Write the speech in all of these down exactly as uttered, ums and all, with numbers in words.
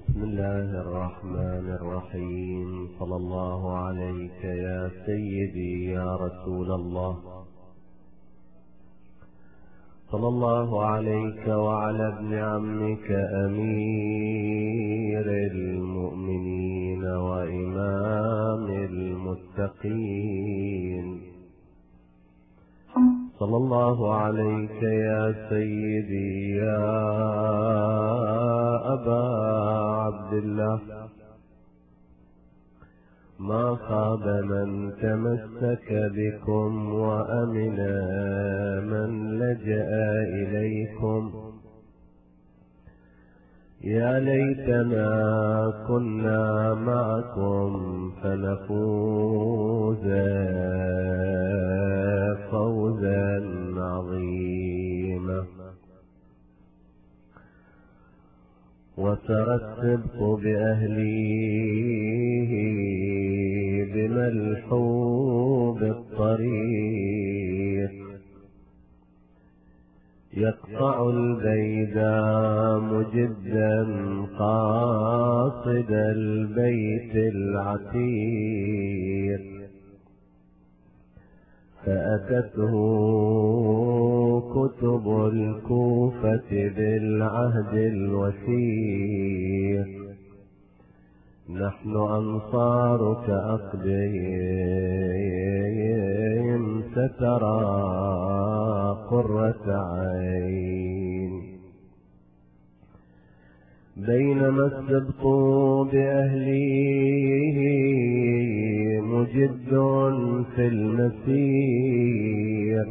بسم الله الرحمن الرحيم. صلى الله عليك يا سيدي يا رسول الله، صلى الله عليك وعلى ابن عمك أمير المؤمنين وإمام المتقين. صلى الله عليك يا سيدي يا أبا عبد الله، ما خاب من تمسك بكم وأمن من لجأ إليكم. يا ليتنا كنا معكم فنفوز فوزا عظيما. وسرى السبط بأهليه بملحوب الطريق، يقطع البيدا مجدا قاصد البيت العتيق، فأتته كتب الكوفة بالعهد الوثيق. نحن أنصارك أقدم سترى قرة عين. بينما السبط بأهليه مجد في المسير،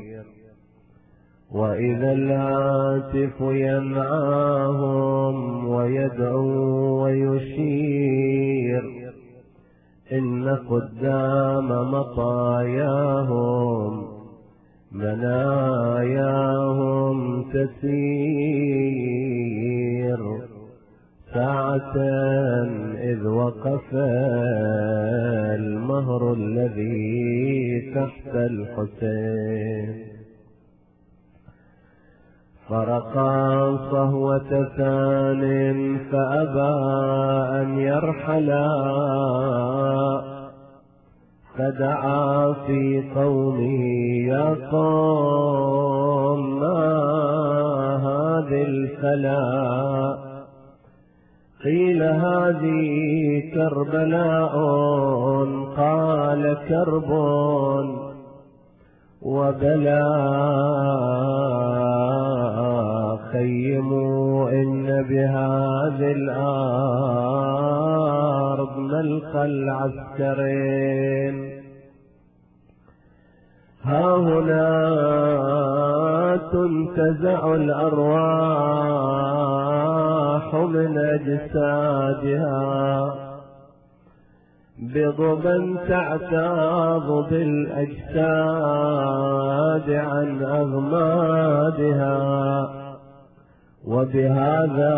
وإذا الهاتف ينعاهم ويدعو ويشير، إن قدام مطاياهم مناياهم تسير. ساعة إذ وقف المهر الذي تحت الحسين، فرقا صهوة ثان فأبى أن يرحلا، فدعا في قومه يا قوم ما هذه الفلا. قيل هذه كربلاء، قال كرب وبلاء، خيموا إن بهذه الأرض ملقى العسكرين. ها هنا تنتزع الأرواح من أجسادها، بضبا تعتاض بالأجساد عن أغمادها. وبهذا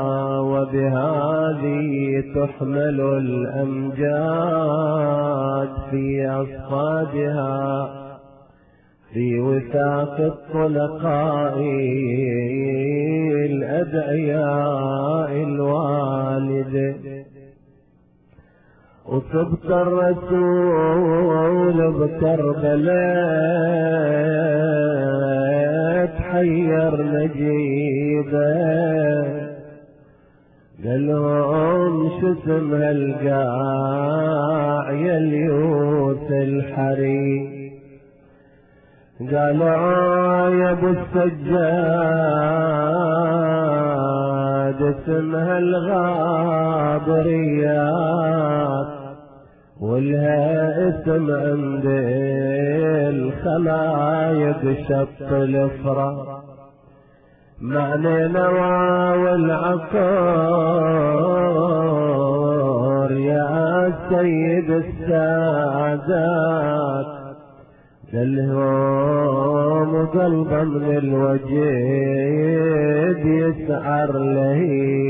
وبهذه تحمل الأمجاد في أصفادها، في وثاق الطلقاء الأدعياء الوالد. وصبت الرسول بكربلاء تحير نجيبه، قالهم شو اسم هالقاع يا اليوث الحري؟ قالوا يا ابو السجاد اسمها الغابريات، ولها اسم عند الخلايق شط الافرا. معنى نوى والعقار يا سيد السادات، دلهم قلبا من الوجد يسعر له.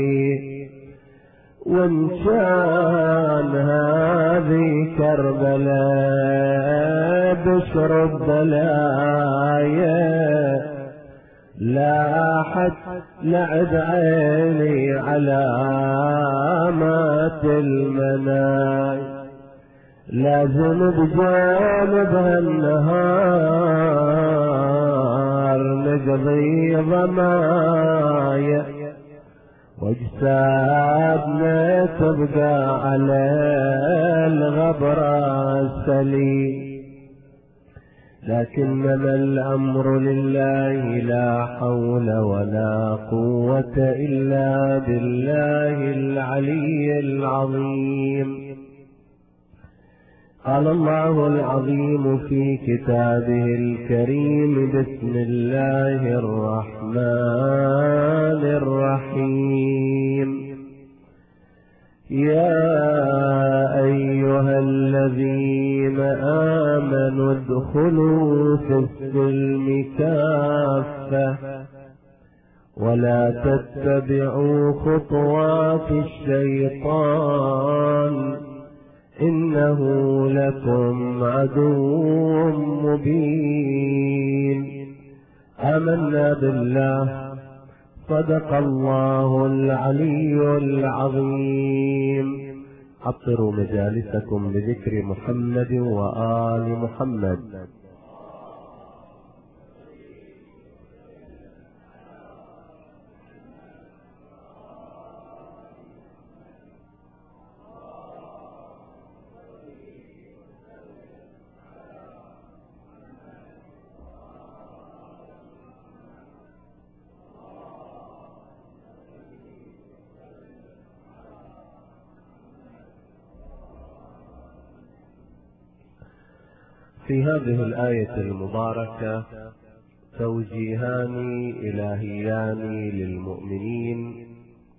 وان كان هذه كربلاء بشر البلايا لاحت لعب عيني علامات المناي، لازم بجانبها النهار نقضي ضمايا، واجسادنا تبقى على الغبرة السليم. لكنما الأمر لله، لا حول ولا قوة إلا بالله العلي العظيم. قال الله العظيم في كتابه الكريم: بسم الله الرحمن الرحيم. يا أيها الذين آمنوا ادخلوا في السلم كافة، ولا تتبعوا خطوات الشيطان، إنه لكم عدو مبين. آمنا بالله، صدق الله العلي العظيم. عطروا مجالسكم بذكر محمد وآل محمد. في هذه الآية المباركة توجيهان إلهيان للمؤمنين.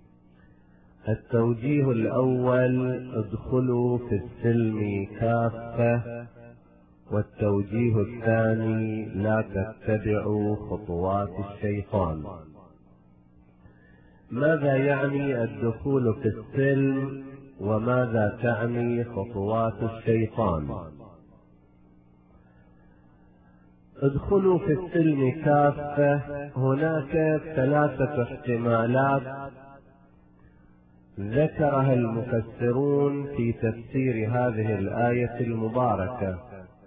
التوجيه الأول: ادخلوا في السلم كافة، والتوجيه الثاني: لا تتبعوا خطوات الشيطان. ماذا يعني الدخول في السلم، وماذا تعني خطوات الشيطان؟ ادخلوا في السلم كافة، هناك ثلاثة احتمالات ذكرها المفسرون في تفسير هذه الآية المباركة.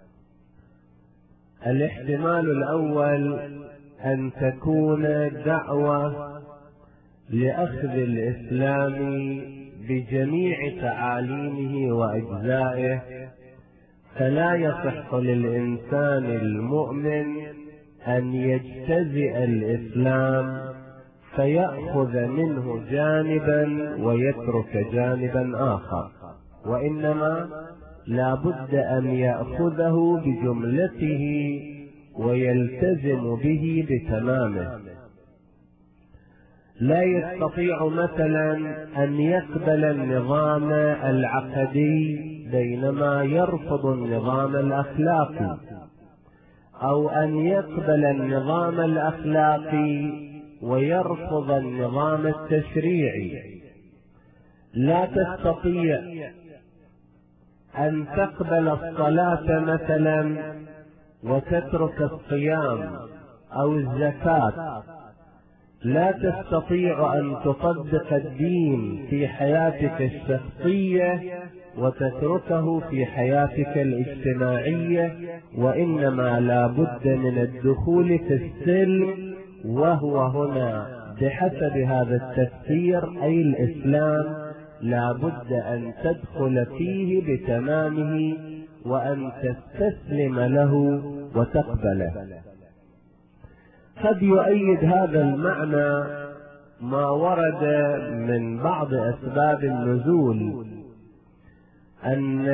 الاحتمال الأول: أن تكون دعوة لأخذ الإسلام بجميع تعاليمه وأجزائه، فلا يصح للإنسان المؤمن أن يجتزئ الإسلام فيأخذ منه جانبا ويترك جانبا آخر، وإنما لا بد أن يأخذه بجملته ويلتزم به بتمامه. لا يستطيع مثلا أن يقبل النظام العقدي بينما يرفض النظام الأخلاقي، أو أن يقبل النظام الأخلاقي ويرفض النظام التشريعي. لا تستطيع أن تقبل الصلاة مثلا وتترك الصيام أو الزكاة. لا تستطيع أن تطبق الدين في حياتك الشخصية وتتركه في حياتك الاجتماعية، وإنما لا بد من الدخول في السلم، وهو هنا بحسب هذا التفسير أي الإسلام لا بد أن تدخل فيه بتمامه وأن تستسلم له وتقبله. قد يؤيد هذا المعنى ما ورد من بعض أسباب النزول، أن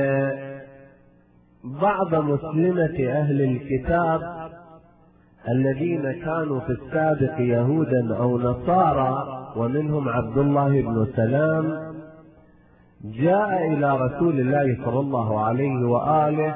بعض مسلمة أهل الكتاب الذين كانوا في السابق يهودا أو نصارى، ومنهم عبد الله بن سلام، جاء إلى رسول الله صلى الله عليه وآله،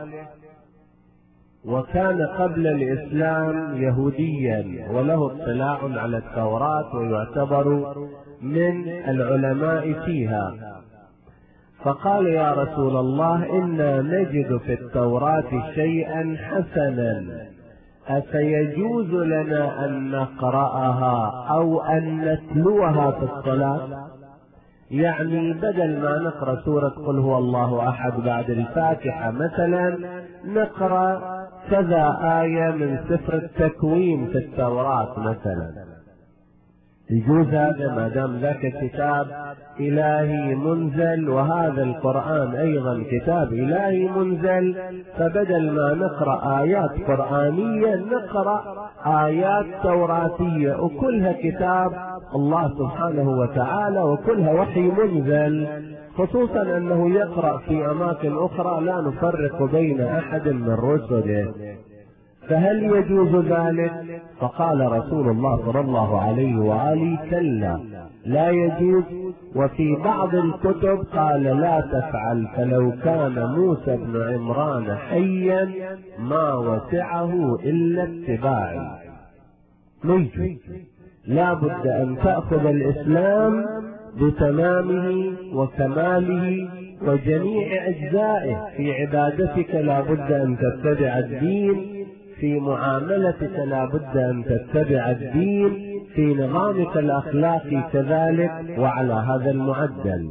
وكان قبل الإسلام يهوديا وله اطلاع على التوراة ويعتبر من العلماء فيها. فقال: يا رسول الله، إنا نجد في التوراة شيئا حسنا أفيجوز لنا أن نقرأها أو أن نتلوها في الصلاة؟ يعني بدل ما نقرأ سورة قل هو الله أحد بعد الفاتحة مثلا نقرأ كذا آية من سفر التكوين في التوراة مثلا. يجوز هذا ما دام ذاك كتاب إلهي منزل وهذا القرآن أيضا كتاب إلهي منزل، فبدل ما نقرأ آيات قرآنية نقرأ آيات توراتية وكلها كتاب الله سبحانه وتعالى وكلها وحي منزل، خصوصا أنه يقرأ في أماكن أخرى لا نفرق بين أحد من رسله. فهل يجوز ذلك؟ فقال رسول الله صلى الله عليه وآله كلا لا يجوز. وفي بعض الكتب قال لا تفعل، فلو كان موسى بن عمران حيا ما وسعه إلا اتباعي. نيجي لا بد أن تأخذ الإسلام بتمامه وكماله وجميع أجزائه. في عبادتك لا بد أن تتبع الدين، في معاملتك لا بد أن تتبع الدين، في نظامك الأخلاقي كذلك، وعلى هذا المعدل.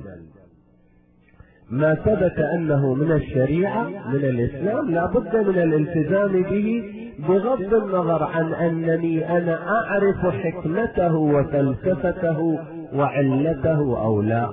ما ثبت أنه من الشريعة من الإسلام لا بد من الالتزام به، بغض النظر عن أنني أنا أعرف حكمته وفلسفته وعلته أو لا.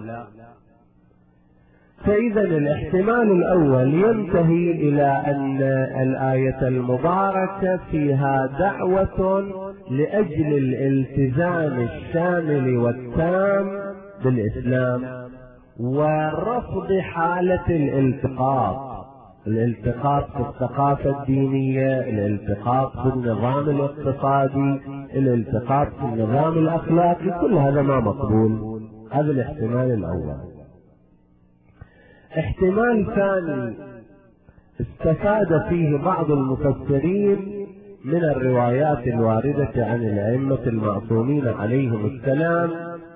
فإذا الاحتمال الأول ينتهي إلى أن الآية المباركة فيها دعوة لأجل الالتزام الشامل والتام بالإسلام ورفض حالة الالتقاط، الالتقاط في الثقافة الدينية، الالتقاط في النظام الاقتصادي، الالتقاط في النظام الأخلاقي، كل هذا ما مقبول. هذا الاحتمال الأول. احتمال ثاني استفاد فيه بعض المفسرين من الروايات الواردة عن الأئمة المعصومين عليهم السلام،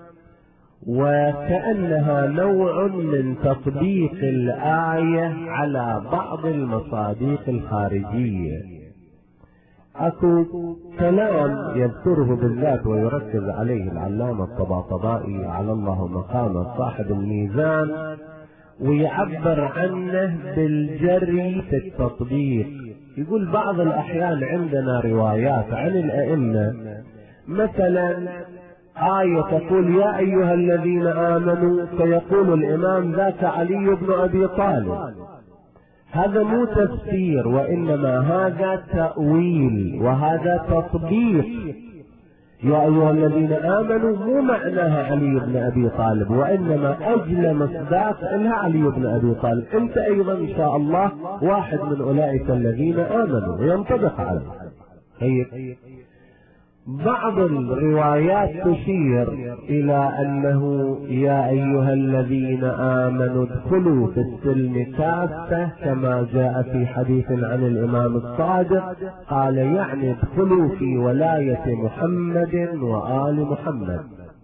وكأنها نوع من تطبيق الآية على بعض المصادق الخارجية. أكو كلام يذكره بالذات ويركز عليه العلامة الطباطبائي على الله مقام صاحب الميزان، ويعبر عنه بالجري في التطبيق. يقول بعض الأحيان عندنا روايات عن الأئمة مثلا آية تقول يا أيها الذين آمنوا، فيقول الإمام ذاك علي بن أبي طالب. هذا مو تفسير وإنما هذا تأويل وهذا تطبيق. يا أيها الذين آمنوا مو معناها علي بن أبي طالب، وإنما أجل مصداق إنها علي بن أبي طالب. أنت أيضا إن شاء الله واحد من أولئك الذين آمنوا، ينطبق عليه. هي بعض الروايات تشير إلى أنه يا أيها الذين آمنوا ادخلوا في السلم كافة، كما جاء في حديث عن الإمام الصادق قال يعني ادخلوا في ولاية محمد وآل محمد.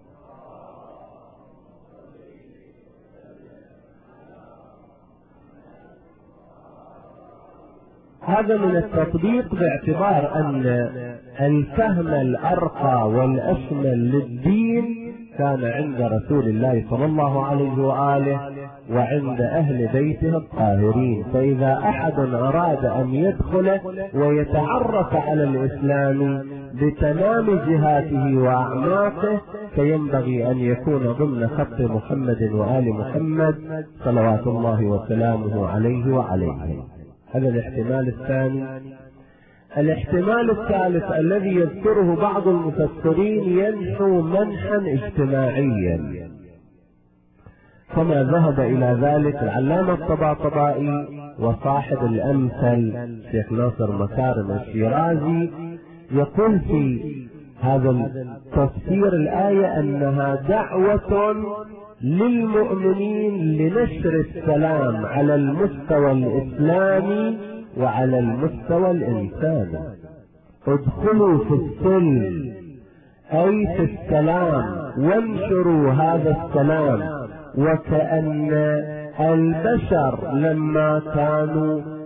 هذا من التطبيق باعتبار أن الفهم الأرقى والأشمل للدين كان عند رسول الله صلى الله عليه وآله وعند أهل بيته الطاهرين. فإذا أحد أراد أن يدخل ويتعرف على الإسلام بتمام جهاته وأعماقه فينبغي أن يكون ضمن خط محمد وآل محمد صلوات الله وسلامه عليه وعليهم. هذا الاحتمال الثاني. الاحتمال الثالث الذي يذكره بعض المفسرين ينحو منحا اجتماعيا، كما ذهب إلى ذلك العلامة الطباطبائي وصاحب الأمثل شيخ ناصر مكارم الشيرازي. يقول في هذا تفسير الآية أنها دعوة للمؤمنين لنشر السلام على المستوى الإسلامي وعلى المستوى الإنساني. ادخلوا في السلم أي في السلام وانشروا هذا السلام. وكأن البشر لما كانوا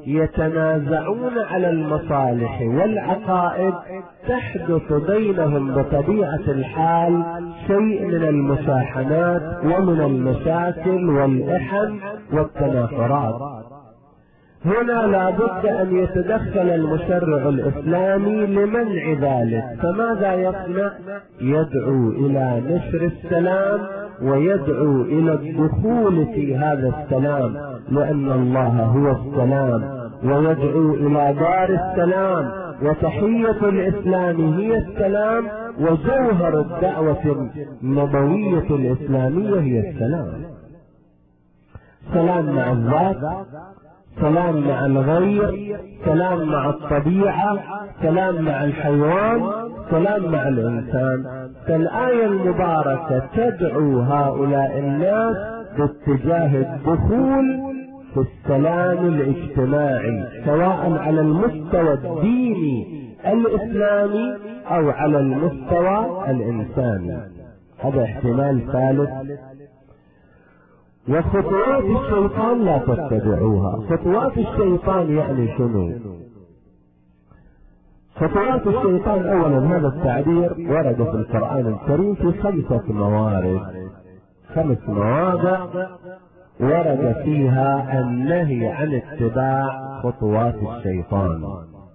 يتنازعون على المصالح والعقائد تحدث بينهم بطبيعة الحال شيء من المشاحنات ومن المشاكل والإحن والتنافرات. هنا لا بد أن يتدخل المشرع الإسلامي لمنع ذلك. فماذا يصنع؟ يدعو إلى نشر السلام ويدعو إلى الدخول في هذا السلام، لأن الله هو السلام، ويدعو إلى دار السلام، وتحية الإسلام هي السلام، وجوهر الدعوة النبوية الإسلامية هي السلام. سلام مع الذات، سلام مع الغير، سلام مع الطبيعة، سلام مع الحيوان، سلام مع الإنسان. فالآية المباركة تدعو هؤلاء الناس باتجاه الدخول في السلام الاجتماعي، سواء على المستوى الديني الإسلامي أو على المستوى الإنساني. هذا احتمال ثالث. وخطوات الشيطان لا تتبعوها. خطوات الشيطان يعني شنو؟ خطوات الشيطان اولا هذا التعبير ورد في القرآن الكريم في خمسة موارد، خمس مواضع ورد فيها النهي عن اتباع خطوات الشيطان.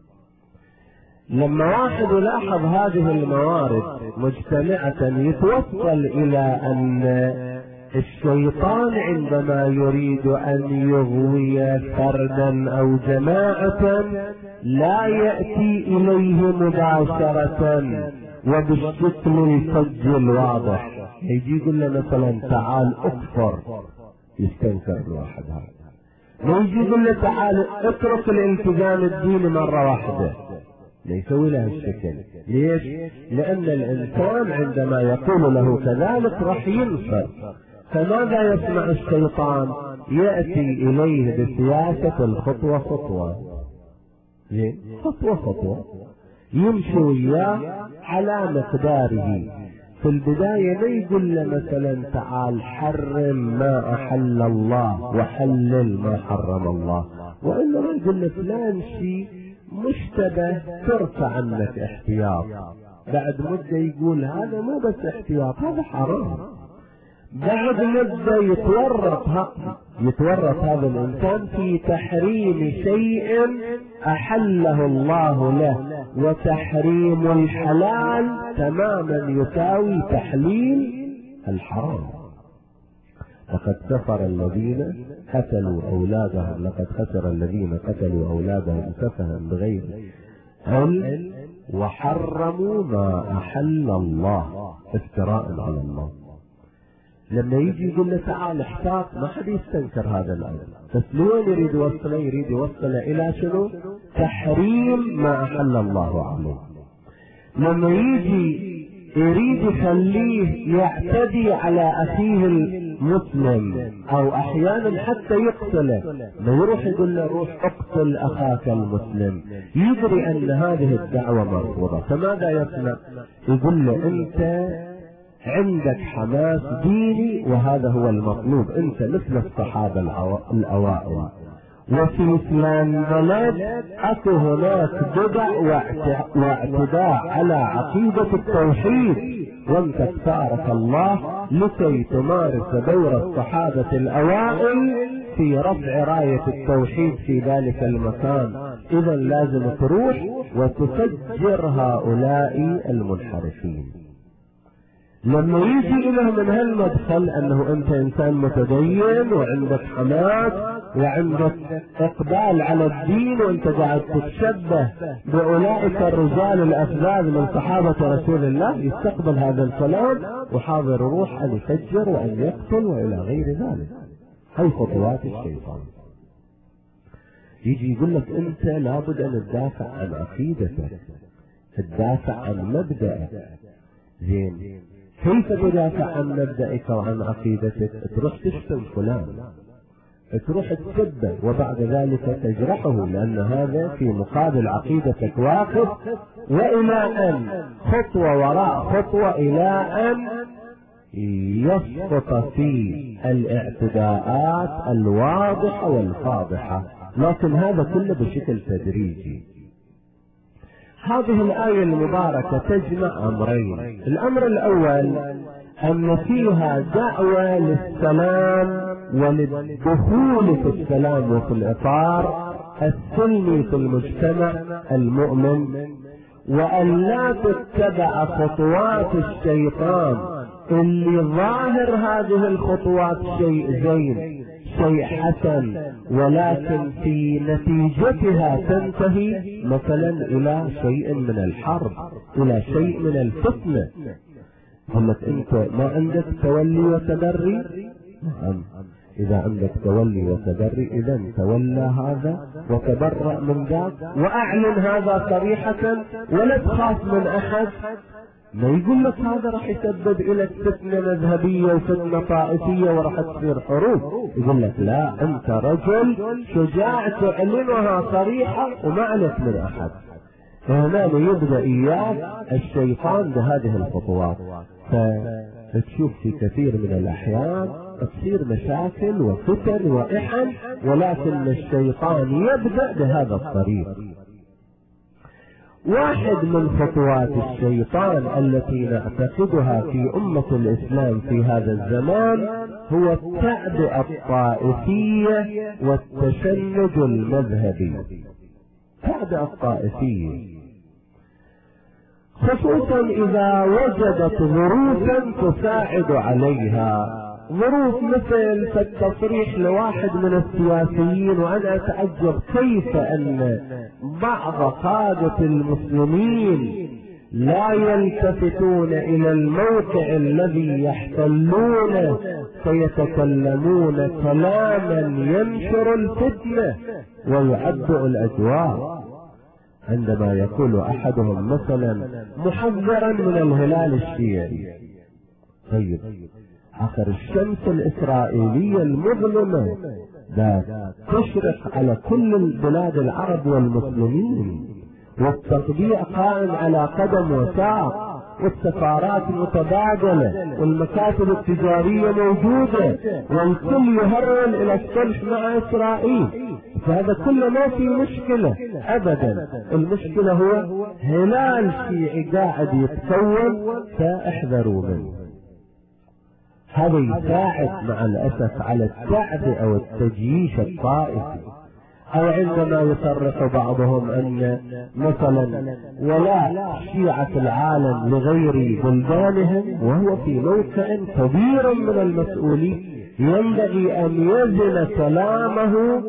لما واحد يلاحظ هذه الموارد مجتمعة يتوصل الى ان الشيطان عندما يريد ان يغوي فردا او جماعة لا يأتي اليه مباشرة وبالشكل الفج الواضح. يجي يقول له مثلا تعال اكفر، يستنكر الواحد هذا. ما يجي يقول له تعال اترك الالتزام الديني مرة واحدة، لا يسوي له الشكل. ليش؟ لان الانسان عندما يقول له كذلك راح ينفر. فماذا يصنع الشيطان؟ يأتي إليه بسياسة الخطوة خطوة، خطوة خطوة يمشي وياه على مقداره. في البداية ما يقول له مثلا تعال حرم ما أحل الله وحلل ما حرم الله، وإنما يقول له فلان شيء مشتبه ترفع عنك احتياط. بعد مدة يقول هذا مو بس احتياط، هذا حرام. بعد مدة يتورط يتورط هذا الإنسان في تحريم شيء أحله الله له، وتحريم الحلال تماما يساوي تحليل الحرام. لقد كفر الذين قتلوا أولادهم لقد خسر الذين قتلوا أولادهم سفها بغير علم وحرموا ما أحل الله افتراء على الله. لما يجي يقول له تعال احتاط ما حد يستنكر هذا الامر، بس لين يريد يوصله؟ يريد يوصله الى شنو؟ تحريم ما احل الله عليه. لما يجي يريد يخليه يعتدي على اخيه المسلم او احيانا حتى يقتله، ما يروح يقول له روح اقتل اخاك المسلم، يدري ان هذه الدعوة مرفوضة. فماذا يصنع؟ يقول له انت عندك حماس ديني وهذا هو المطلوب، انت مثل الصحابة الاوائل، وفي فلان بلد اكو هناك بدع واعتداء على عقيدة التوحيد، وانت اختارك الله لكي تمارس دور الصحابة الاوائل في رفع راية التوحيد في ذلك المكان. اذا لازم تروح وتفجر هؤلاء المنحرفين. لما يجي إله من هالمدخل أنه أنت إنسان متدين وعندك حماس وعندك إقبال على الدين وأنت قاعد تتشبه بأولئك الرجال الأفذاذ من صحابة رسول الله، يستقبل هذا الكلام وحاضر روح أن يفجر وأن يقتل وإلى غير ذلك. هاي خطوات الشيطان. يجي يقول لك أنت لابد أن تدافع عن عقيدتك، تدافع عن مبدأك. زين، كيف تدافع عن مبدأك وعن عقيدتك؟ تروح تشتم فلان، تروح تسبه وبعد ذلك تجرحه، لأن هذا في مقابل عقيدتك واقف، وإلى أن خطوة وراء خطوة إلى أن يسقط في الاعتداءات الواضحة والفاضحة. لكن هذا كله بشكل تدريجي. هذه الآية المباركة تجمع أمرين. الأمر الأول أن فيها دعوة للسلام وللدخول في السلام وفي الإطار السلمي في المجتمع المؤمن، وأن لا تتبع خطوات الشيطان اللي ظاهر هذه الخطوات شيء زين شيء حسن، ولكن في نتيجتها تنتهي مثلا إلى شيء من الحرب، إلى شيء من الفتنة. قلت أنت ما عندك تولي وتدري؟ نعم، إذا عندك تولي وتدري إذا تولى هذا وتبرأ من ذاك وأعلن هذا صريحة ولا تخاف من أحد. ما يقول لك هذا راح يسبب إلى فتنة مذهبية وفتنة طائفية وراح تصير حروب. يقول لك لا، أنت رجل شجاع تعلنها صريحة وما عليك من أحد. فهنا يبدأ إياك الشيطان بهذه الخطوات، فتشوف في كثير من الأحيان تصير مشاكل وفتن وإحن، ولكن الشيطان يبدأ بهذا الطريق. واحد من خطوات الشيطان التي نعتقدها في أمة الإسلام في هذا الزمان هو التعبئة الطائفية والتشنج المذهبي. التعبئة الطائفية خصوصا إذا وجدت ظروفا تساعد عليها، ظروف مثل فالتصريح لواحد من السياسيين، وأنا أتعجب كيف أن بعض قادة المسلمين لا يلتفتون إلى الموقع الذي يحتلونه فيتكلمون كلاما ينشر الفتنة ويعبئ الأجواء. عندما يقول أحدهم مثلا محذرا من الهلال الشيعي، طيب آخر الشمس الإسرائيلية المظلمة ذات تشرق على كل البلاد العرب والمسلمين، والتطبيع قائم على قدم وساق، والسفارات متبادلة، والمكاتب التجارية موجودة، والكل يهرول إلى الصلح مع إسرائيل. فهذا كله ما في مشكلة أبدا. المشكلة هو هلال شيعي قاعد يتكون فاحذروا منه. هذا يساعد مع الأسف على التعبئة والتجييش الطائفي. أو عندما يصرح بعضهم أن مثلا ولاء شيعة العالم لغير بلدانهم وهو في موقع كبير من المسؤولية، ينبغي أن يزن كلامه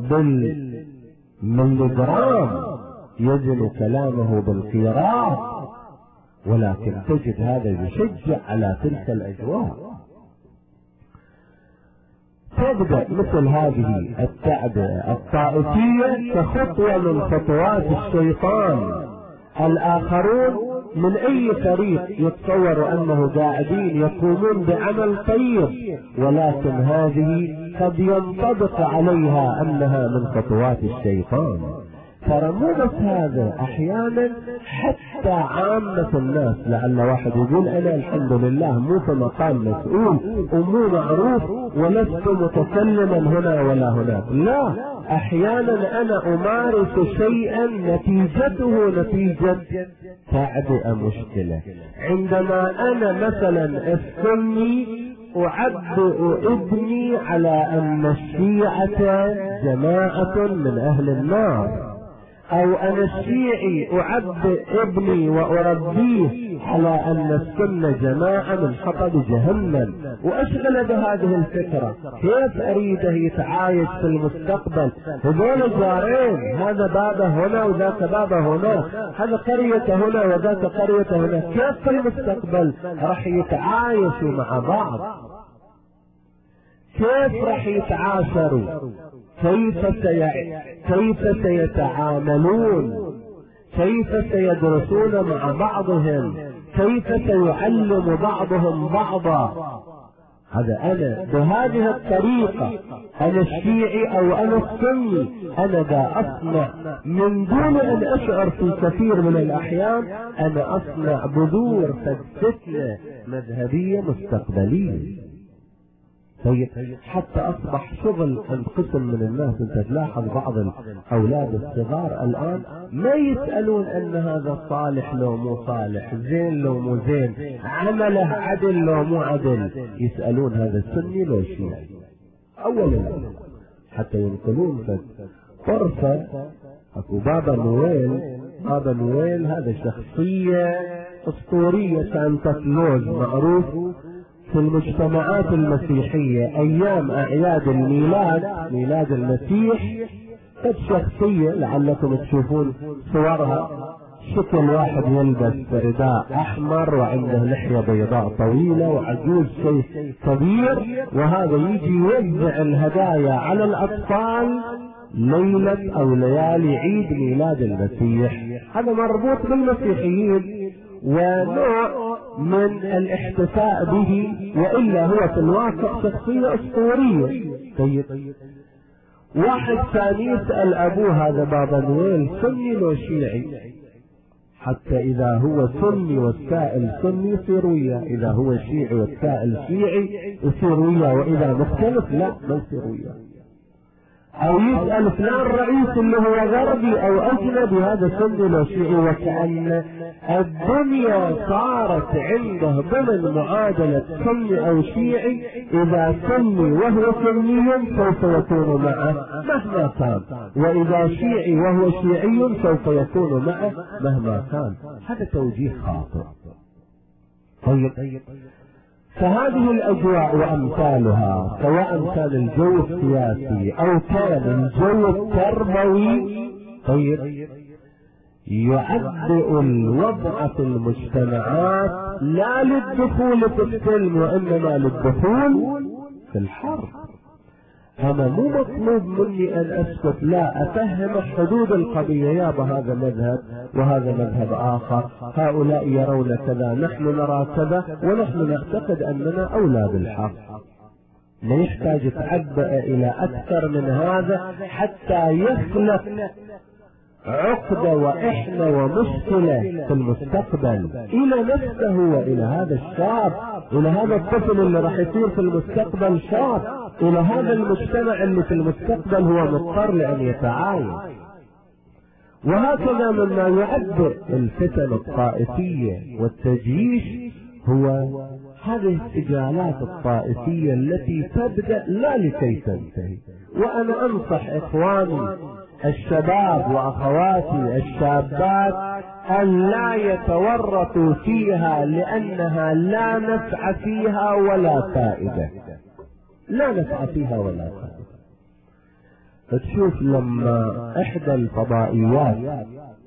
بالمليغرام، يزن كلامه بالقيراط، ولكن تجد هذا يشجع على تلك الأجواء. تبدأ مثل هذه التعبئة الطائفية كخطوة من خطوات الشيطان. الآخرون من أي فريق يتصور أنه قاعدين يقومون بعمل طيب، ولكن هذه قد ينطبق عليها أنها من خطوات الشيطان. ترى مو بس هذا، أحيانا حتى عامة الناس، لعل واحد يقول أنا الحمد لله مو في مقام مسؤول ومو معروف ولست متكلما هنا ولا هناك، لا، أحيانا أنا أمارس شيئا نتيجته نتيجة تعبئة مشكلة. عندما أنا مثلا السني أعبئ ابني على أن الشيعة جماعة من أهل النار، أو أنا الشيعي أعبئ ابني وأربيه على أن السنة جماعة من حطب جهنم، وأشغل بهذه الفكرة. كيف أريده يتعايش في المستقبل؟ هذول جارين، هذا بابه هنا وذاك بابه هنا، هذا قرية هنا وذاك قرية هنا، كيف في المستقبل راح يتعايشوا مع بعض؟ كيف راح يتعاشروا؟ كيف سي... كيف سيتعاملون؟ كيف سيدرسون مع بعضهم؟ كيف سيعلم بعضهم بعضا؟ هذا أنا بهذه الطريقة، أنا الشيعي أو أنا السني، أنا دا أصنع من دون أن أشعر في كثير من الأحيان أنا أصنع بذور فتنة مذهبية مستقبلية. طيب حتى أصبح شغل عند قسم من الناس. أنت تلاحظ بعض الأولاد الصغار الآن ما يسألون أن هذا صالح لو مو صالح، زين لو مو زين، عمله عدل لو مو عدل، يسألون هذا سني لو شيعي أولا، حتى ينقلون طرفة. أكو بابا نويل، بابا نويل هذا شخصية أسطورية، سانتا كلوز معروف في المجتمعات المسيحية أيام أعياد الميلاد، ميلاد المسيح، قد شخصية لعلكم تشوفون صورها، شكل واحد يلبس رداء أحمر وعنده لحية بيضاء طويلة وعجوز شيء كبير، وهذا يجي يوزع الهدايا على الأطفال ليلة أو ليالي عيد ميلاد المسيح. هذا مربوط بالمسيحيين ونوع من الاحتفاء به، وإلا هو في الواقع شخصية أسطورية. طيب واحد ثاني يسأل أبوه هذا بابا نويل سني لو شيعي؟ حتى إذا هو سني والسائل سني يصير وياه، إذا هو شيعي والسائل شيعي يصير وياه، وإذا مختلف لا ما يصير وياه. أو يسأل فلان رئيس اللي هو غربي أو أجنبي، هذا سني لو شيعي، وكأن الدنيا صارت عنده ضمن معادلة سني أو شيعي، إذا سني وهو سني سوف يكون معه مهما كان، وإذا شيعي وهو شيعي سوف يكون معه مهما كان. هذا توجيه خاطئ. طيب فهذه الأجواء وأمثالها، سواء كان الجو السياسي أو كان الجو التربوي، طيب يعبئ الوضع في المجتمعات لا للدخول في السلم وإنما للدخول في الحرب. أنا مو مطلوب مني أن أسكت، لا، أفهم حدود القضية. يا هذا مذهب وهذا مذهب آخر، هؤلاء يرون كذا، نحن نرى كذا، ونحن نعتقد أننا أولى بالحق. لا يحتاج تعبأ إلى أكثر من هذا حتى يخلق عقدة وإحنة ومشكلة في المستقبل إلى نفسه وإلى هذا الشاب، إلى هذا الطفل اللي راح يصير في المستقبل شاب، إلى هذا المجتمع اللي في المستقبل هو مضطر لأن يتعايش. وهكذا مما يعبئ الفتن الطائفية والتجيش هو هذه السجالات الطائفية التي تبدأ لا لكي تنتهي. وأنا أنصح إخواني الشباب وأخواتي الشابات أن لا يتورطوا فيها، لأنها لا نفع فيها ولا فائدة، لا نفع فيها ولا فائدة. فتشوف لما إحدى الفضائيات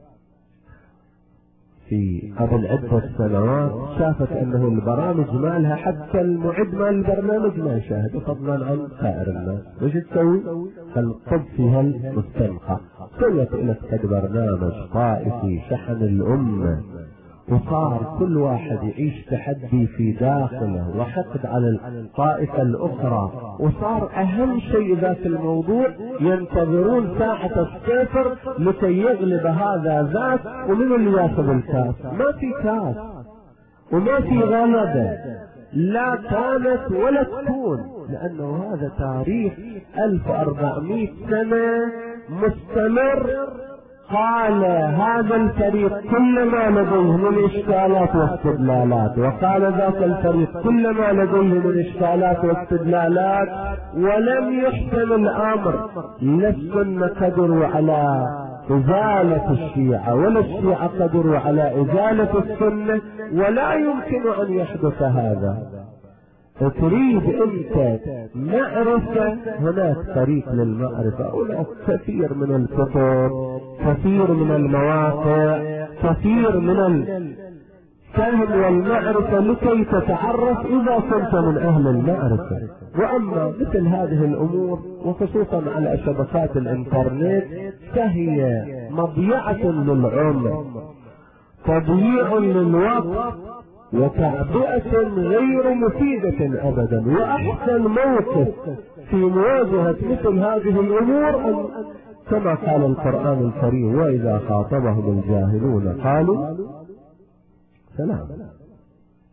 في قبل عدة سنوات شافت أنه البرامج مالها حتى المعد مال البرنامج ما يشاهد، فضلا عن سائر الناس، وش تسوي؟ فالقب فيها المستنقع، سوت لك قد برنامج طائفي شحن الأمة، وصار كل واحد يعيش تحدي في داخله وحقد على الطائفة الأخرى، وصار أهم شيء ذاك الموضوع ينتظرون ساعة الصفر لكي يغلب هذا ذاك، ومن اللي ياخذ الكاس؟ ما في كاس وما في غلبة، لا كانت ولا تكون، لأنه هذا تاريخ ألف وأربعمائة سنة مستمر. قال هذا الفريق كل ما لديه من إشكالات واستدلالات، وقال ذاك الفريق كل ما لديه من إشكالات واستدلالات، ولم يحسن الأمر. لا السنة قدروا على إزالة الشيعة ولا الشيعة قدروا على إزالة السنة، ولا يمكن أن يحدث هذا. تريد أنت معرفة، هناك طريق للمعرفة، هناك كثير من الكتب، كثير من المواقع، كثير من الفهم والمعرفة لكي تتعرف إذا كنت من أهل المعرفة. وأما مثل هذه الأمور وخصوصا على شبكات الإنترنت فهي مضيعة للعمر، تضييع للوقت، وتعبئة غير مفيدة أبدا. وأحسن موقف في مواجهة مثل هذه الأمور أن كما قال القرآن الكريم: وإذا خاطبهم الجاهلون قالوا سلام.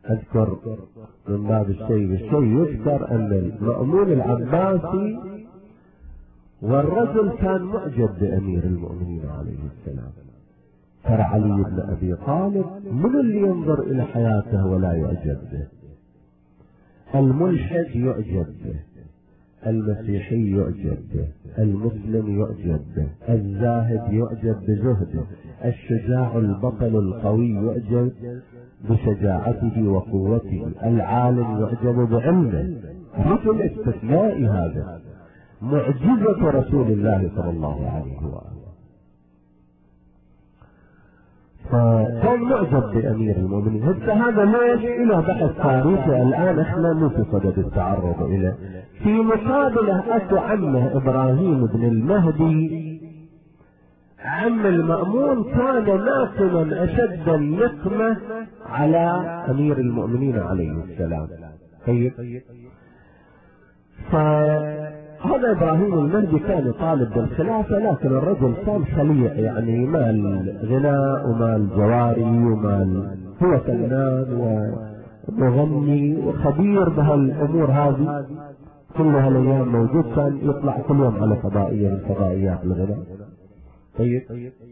أذكر من باب الشيء بالشيء يذكر أن المأمون العباسي والرجل كان معجب بأمير المؤمنين عليه السلام. ترى علي بن أبي طالب من اللي ينظر إلى حياته ولا يعجب به؟ الملحد يعجب به، المسيحي يعجب به، المسلم يعجب به، الزاهد يعجب بزهده، الشجاع البطل القوي يعجب بشجاعته وقوته، العالم يعجب بعلمه. مثل استثناء هذا معجزة رسول الله صلى الله عليه وآله. فكان معجب بأمير المؤمنين. هذا ليش؟ إلى بحث تاريخي الآن احنا مو في صدد التعرض إليه. في مقابله أتى عمه إبراهيم بن المهدي، عم المأمون، كان ناقما أشد النقمة على أمير المؤمنين عليه السلام. طيب، فهذا إبراهيم المهدي كان طالب بالخلافة، لكن الرجل كان خليع، يعني مال غناء ومال جواري ومال، هو فنان ومغني وخبير بهالأمور هذه كلها. الأيام موجود، كان يطلع كل يوم على فضائية من فضائيات الغناء. طيب،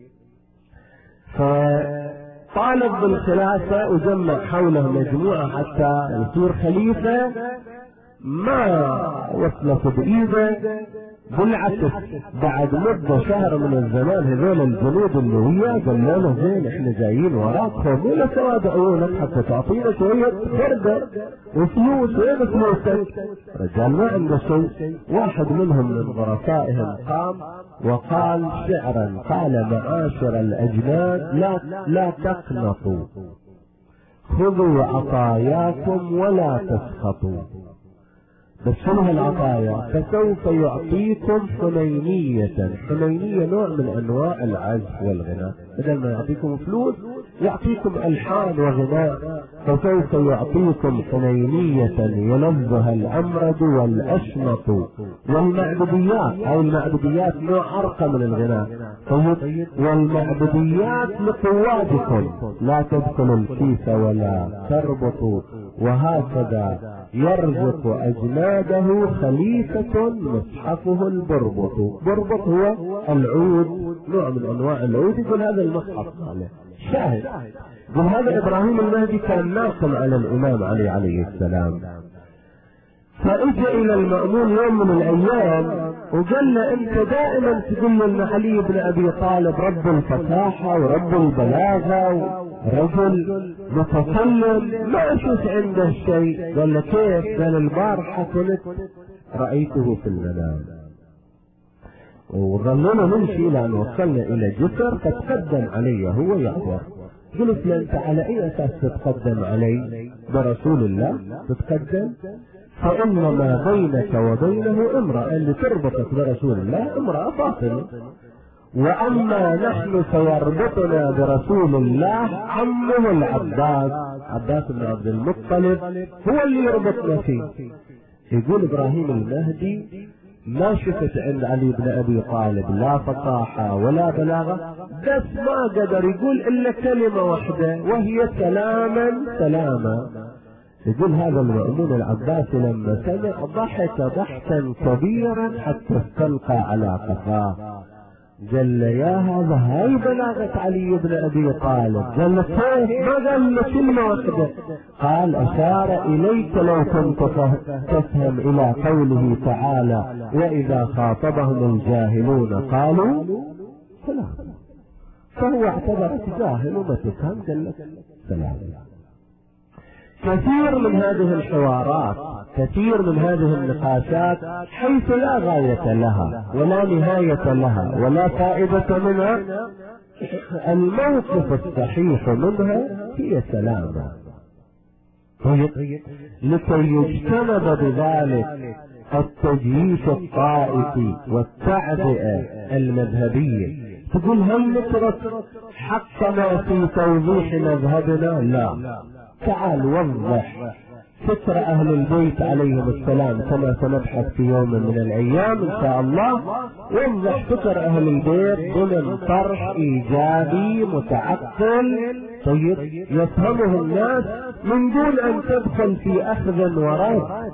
فطالب بالخلافة وجمع حوله مجموعة حتى يصير خليفة، ما وصلت بإيده، بالعكس بعد مدة شهر من الزمان هذول الجنود اللي وياه قال له زين احنا جايين وراك، خذونا سواد عيونك حتى تعطينا شوية خردة وفلوس. وين فلوسك؟ رجال ما عنده شيء. واحد منهم من ظرفائهم قام وقال شعرا، قال معاشر الأجناد لا لا تقنطوا، خذوا عطاياكم ولا تسخطوا. بس شنو هالعطايا؟ فسوف يعطيكم حنينية. حنينية نوع من انواع العزف والغناء، بدل ما يعطيكم فلوس يعطيكم الحان وغناء. فسوف يعطيكم حنينية يلذها الامرد والاشنط والمعبديات، او المعبديات نوع ارقى من الغناء. طيب، والمعبديات لقوادكم، لا تدخلوا الكيس ولا تربطوا. وهكذا يرزق أجناده خليفة مصحفه البربط. بربط هو العود، نوع من أنواع العود. يقول هذا المصحف عليه شاهد. يقول هذا إبراهيم المهدي كان ناقم على الإمام علي عليه السلام. فأجى إلى المأمون يوم من الأيام وقال له أنت دائما تقول لنا علي بن أبي طالب رب الفصاحة ورب البلاغة رجل متكلم، ما أشوف عنده شيء. قال له كيف؟ قال البارحة كنت رأيته في المنام، وظلنا نمشي لأن وصلنا إلى جسر فتقدم علي هو يعبر. قلت له أنت على أي أساس تتقدم علي؟ برسول الله تتقدم؟ فإنما بينك وبينه امرأة، اللي تربطك برسول الله امرأة فاطمة، وأما نحن فيربطنا برسول الله عمه العباس، عباس بن عبد المطلب هو اللي يربطنا فيه. يقول إبراهيم المهدي ما شفت عند علي بن أبي طالب لا فصاحة ولا بلاغة، بس ما قدر يقول إلا كلمة واحدة وهي سلاما سلاما. يقول هذا المأمون العباسي لما سمع ضحك ضحكا كبيرا حتى استلقى على قفاه. قال له يا هذا هاي بلاغة علي بن أبي طالب. قال له كيف؟ ما قال له كلمة واحدة. قال أشار إليك لو كنت تفهم إلى قوله تعالى وإذا خاطبهم الجاهلون قالوا سلام. فهو اعتبرك جاهل وما تفهم، قال لك سلام. كثير من هذه الحوارات، كثير من هذه النقاشات حيث لا غاية لها ولا نهاية لها ولا فائدة منها، الموقف الصحيح منها هي سلامة. لكي يجتنب بذلك التجييش الطائفي والتعبئة المذهبية. تقول هل نترك حقنا في توضيح مذهبنا؟ لا، تعال وضح فكر أهل البيت عليهم السلام كما سنبحث في يوم من الأيام إن شاء الله. وضح فكر أهل البيت ضمن طرح إيجابي متعقل طيب يفهمه الناس من دون أن تدخل في أخذ ورد.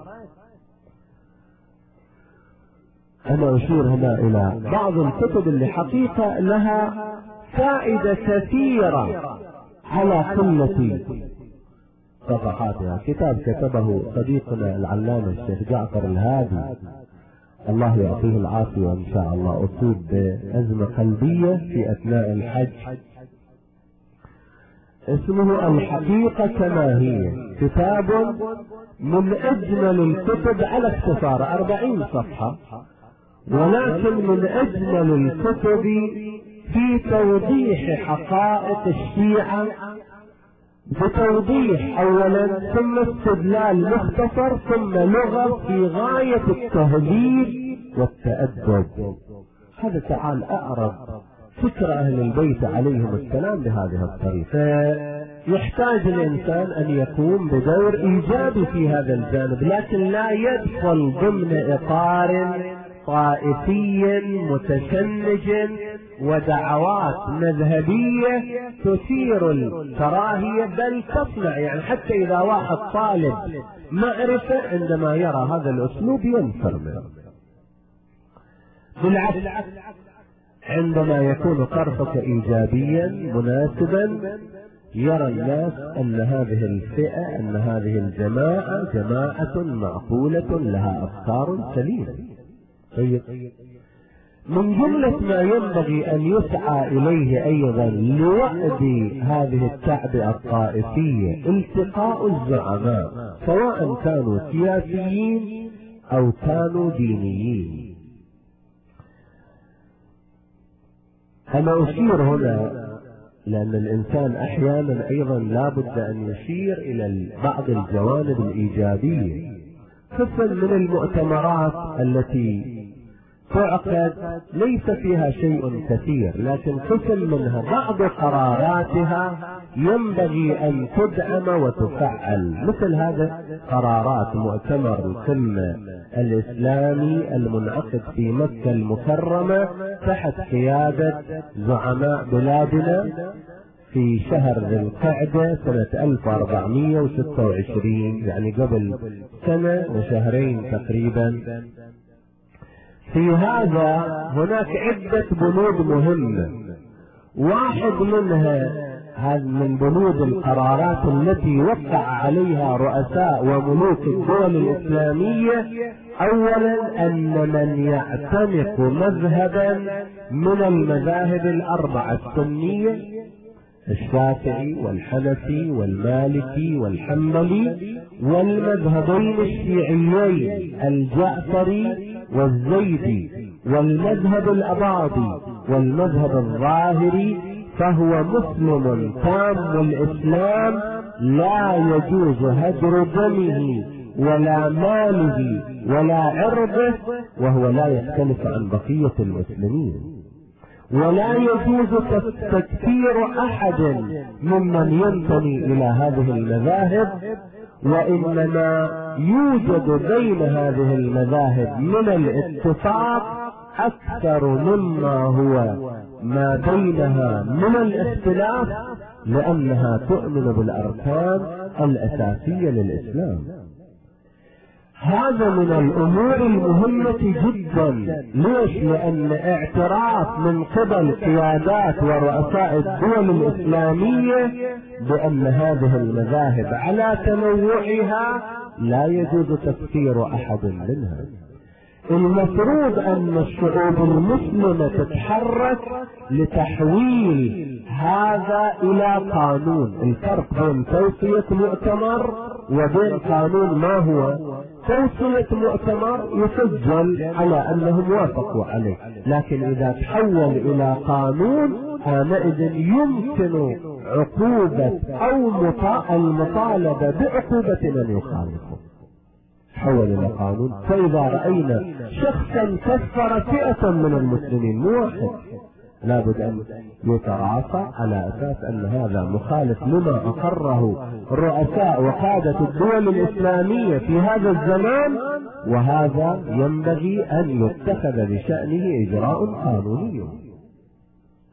أنا أشير هنا إلى بعض الكتب اللي حقيقة لها فائدة كثيرة على قلة صفحاتها. كتاب كتبه صديقنا العلامة الشيخ جعفر الهادي، الله يعطيه العافية إن شاء الله، أصيب بأزمة قلبية في أثناء الحج، اسمه الحقيقة كما هي، كتاب من أجمل الكتب على اختصار، أربعين صفحة، ولكن من أجمل الكتب في توضيح حقائق الشيعة، بتوضيح أولا ثم استدلال مختصر ثم لغة في غاية التهذيب والتأدب. هذا تعال أعرض فكر أهل البيت عليهم السلام بهذه الطريقة. يحتاج الإنسان أن يقوم بدور إيجابي في هذا الجانب، لكن لا يدخل ضمن إطار طائفي متشنج ودعوات مذهبية تثير الكراهية بل تصنع، يعني حتى إذا واحد طالب معرفة عندما يرى هذا الأسلوب ينفر منه. بالعكس، عندما يكون طرفك إيجابيا مناسبا يرى الناس أن هذه الفئة، أن هذه الجماعة جماعة معقولة لها أفكار سليمة. طيب، من جملة ما ينبغي أن يسعى إليه أيضا لوأد هذه التعبئة الطائفية التقاء الزعماء، سواء كانوا سياسيين أو كانوا دينيين. أنا أشير هنا لأن الإنسان أحيانا أيضا لا بد أن يشير إلى بعض الجوانب الإيجابية. قسم من المؤتمرات التي تعقد ليس فيها شيء كثير، لكن قسم منها بعض قراراتها ينبغي أن تدعم وتفعل، مثل هذا قرارات مؤتمر القمة الإسلامي المنعقد في مكة المكرمة تحت قيادة زعماء بلادنا في شهر ذي القعدة سنة ألف وأربعمائة وستة وعشرين، يعني قبل سنة وشهرين تقريبا. في هذا هناك عدة بنود مهمة، واحد منها هذا من بنود القرارات التي وقع عليها رؤساء وملوك الدول الإسلامية، أولا أن من يعتنق مذهبا من المذاهب الأربعة السنية الشافعي والحنفي والمالكي والحنبلي والمذهبين الشيعيين الجعفري والزيدي والمذهب الأباضي والمذهب الظاهري، فهو مسلم تام الإسلام لا يجوز هدر دمه ولا ماله ولا عرضه، وهو لا يختلف عن بقية المسلمين، ولا يجوز تكفير أحد ممن ينتمي إلى هذه المذاهب، وإنما يوجد بين هذه المذاهب من الاتفاق أكثر مما هو ما بينها من الاختلاف، لأنها تؤمن بالأركان الأساسية للإسلام. هذا من الأمور المهمة جدا. ليش؟ لأن اعتراف من قبل قيادات ورؤساء الدول الإسلامية بأن هذه المذاهب على تنوعها لا يجوز تكفير أحد منها. المفروض أن الشعوب المسلمة تتحرك لتحويل هذا إلى قانون. الفرق بين توصية مؤتمر وبين قانون ما هو؟ توصية مؤتمر يسجل على أنهم وافقوا عليه، لكن إذا تحول إلى قانون حينئذ يمكن عقوبة أو المطالبة بعقوبة من يخالفه. حول إلى قانون. فإذا رأينا شخصا كفر فئة من المسلمين مو واحد، لابد أن يتعاطى على أساس أن هذا مخالف لما أقره رؤساء وقادة الدول الإسلامية في هذا الزمان، وهذا ينبغي أن يتخذ بشأنه إجراء قانوني.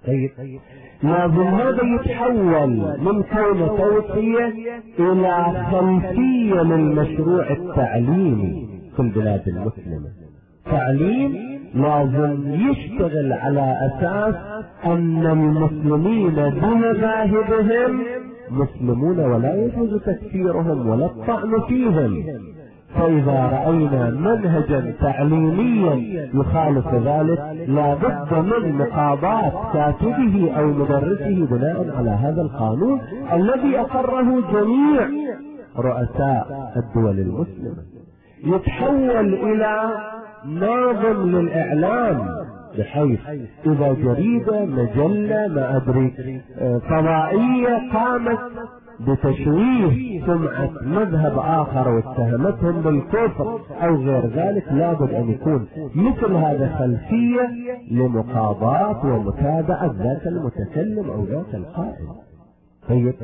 طيب لازم هذا يتحول من كونه توصية الى خلفية للمشروع التعليمي في البلاد المسلمة. تعليم لازم يشتغل على اساس ان المسلمين بمذاهبهم مسلمون ولا يجوز تكفيرهم ولا الطعن فيهم. فإذا رأينا منهجا تعليميا يخالف ذلك لا بد من مقاضاة كاتبه أو مدرسه بناء على هذا القانون الذي أقره جميع رؤساء الدول المسلمة. يتحول إلى ناظم للإعلام، بحيث إذا جريدة مجلة ما أدري فضائية قامت بتشويه سمعة مذهب آخر واتهمتهم بالكفر أو غير ذلك، لابد أن يكون مثل هذا خلفية لمقاضاة ومتابعة ذاك المتكلم أو ذاك القائل. طيب